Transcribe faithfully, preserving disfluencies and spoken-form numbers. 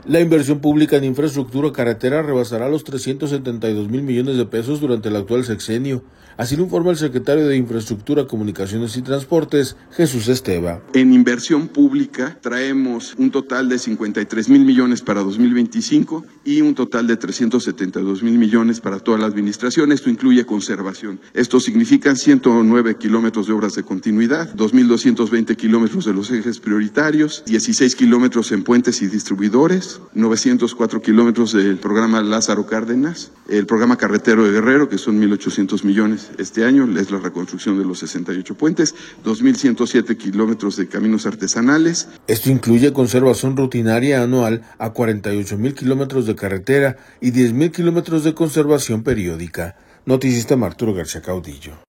La inversión pública en infraestructura carretera rebasará los trescientos setenta y dos mil millones de pesos durante el actual sexenio. Así lo informa el secretario de Infraestructura, Comunicaciones y Transportes, Jesús Esteva. En inversión pública traemos un total de cincuenta y tres mil millones para dos mil veinticinco y un total de trescientos setenta y dos mil millones para toda la administración. Esto incluye conservación. Esto significa ciento nueve kilómetros de obras de continuidad, dos mil doscientos veinte kilómetros de los ejes prioritarios, dieciséis kilómetros en puentes y distribuidores, novecientos cuatro kilómetros del programa Lázaro Cárdenas, el programa carretero de Guerrero, que son mil ochocientos millones este año, es la reconstrucción de los sesenta y ocho puentes, dos mil ciento siete kilómetros de caminos artesanales. Esto incluye conservación rutinaria anual a cuarenta y ocho mil kilómetros de carretera y diez mil kilómetros de conservación periódica. Noticista Arturo García Caudillo.